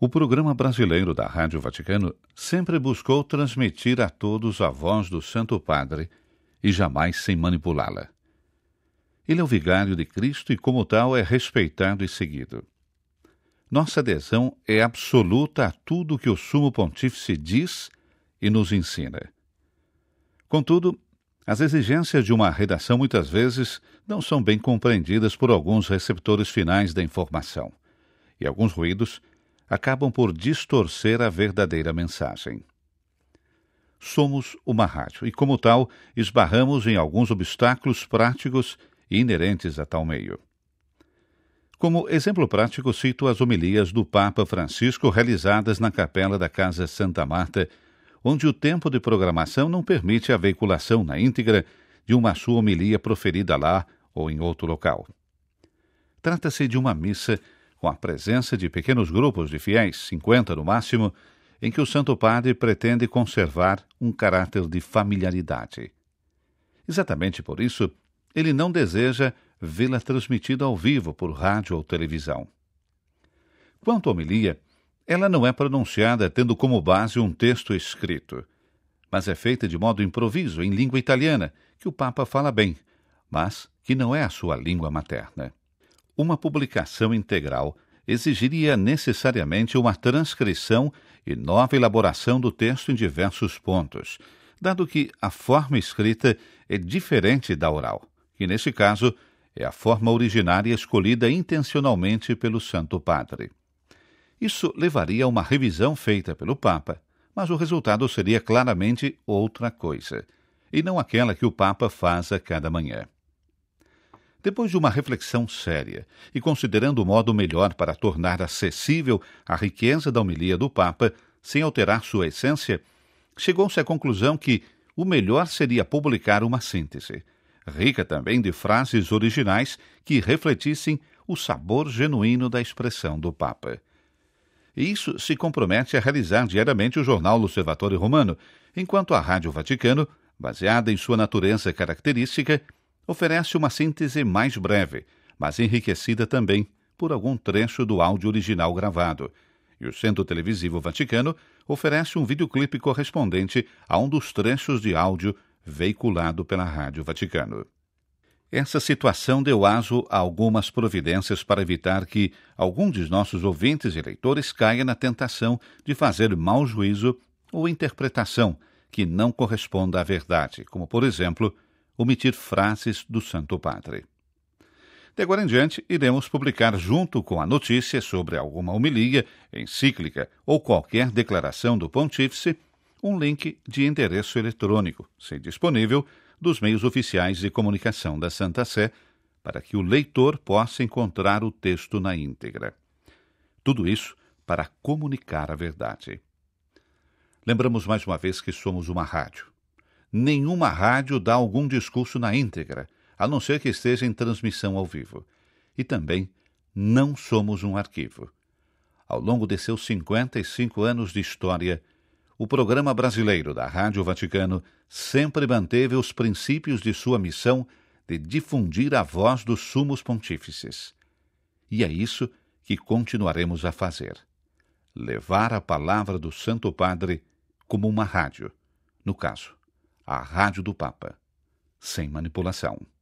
O programa brasileiro da Rádio Vaticano sempre buscou transmitir a todos a voz do Santo Padre e jamais sem manipulá-la. Ele é o vigário de Cristo e, como tal, é respeitado e seguido. Nossa adesão é absoluta a tudo que o Sumo Pontífice diz e nos ensina. Contudo, as exigências de uma redação muitas vezes não são bem compreendidas por alguns receptores finais da informação, e alguns ruídos acabam por distorcer a verdadeira mensagem. Somos uma rádio e, como tal, esbarramos em alguns obstáculos práticos e inerentes a tal meio. Como exemplo prático, cito as homilias do Papa Francisco realizadas na capela da Casa Santa Marta, onde o tempo de programação não permite a veiculação na íntegra de uma sua homilia proferida lá ou em outro local. Trata-se de uma missa com a presença de pequenos grupos de fiéis, 50 no máximo, em que o Santo Padre pretende conservar um caráter de familiaridade. Exatamente por isso, ele não deseja vê-la transmitida ao vivo por rádio ou televisão. Quanto à homilia, ela não é pronunciada tendo como base um texto escrito, mas é feita de modo improviso, em língua italiana, que o Papa fala bem, mas que não é a sua língua materna. Uma publicação integral exigiria necessariamente uma transcrição e nova elaboração do texto em diversos pontos, dado que a forma escrita é diferente da oral, que nesse caso é a forma originária escolhida intencionalmente pelo Santo Padre. Isso levaria a uma revisão feita pelo Papa, mas o resultado seria claramente outra coisa, e não aquela que o Papa faz a cada manhã. Depois de uma reflexão séria e considerando o modo melhor para tornar acessível a riqueza da homilia do Papa, sem alterar sua essência, chegou-se à conclusão que o melhor seria publicar uma síntese, rica também de frases originais que refletissem o sabor genuíno da expressão do Papa. E isso se compromete a realizar diariamente o jornal L'Osservatore Romano, enquanto a Rádio Vaticano, baseada em sua natureza característica, oferece uma síntese mais breve, mas enriquecida também por algum trecho do áudio original gravado, e o Centro Televisivo Vaticano oferece um videoclipe correspondente a um dos trechos de áudio veiculado pela Rádio Vaticano. Essa situação deu aso a algumas providências para evitar que algum de nossos ouvintes e leitores caia na tentação de fazer mau juízo ou interpretação que não corresponda à verdade, como, por exemplo, omitir frases do Santo Padre. De agora em diante, iremos publicar junto com a notícia sobre alguma homilia, encíclica ou qualquer declaração do Pontífice, um link de endereço eletrônico, se disponível, dos meios oficiais de comunicação da Santa Sé, para que o leitor possa encontrar o texto na íntegra. Tudo isso para comunicar a verdade. Lembramos mais uma vez que somos uma rádio. Nenhuma rádio dá algum discurso na íntegra, a não ser que esteja em transmissão ao vivo. E também não somos um arquivo. Ao longo de seus 55 anos de história, o programa brasileiro da Rádio Vaticano sempre manteve os princípios de sua missão de difundir a voz dos sumos pontífices. E é isso que continuaremos a fazer. Levar a palavra do Santo Padre como uma rádio, no caso, a Rádio do Papa, sem manipulação.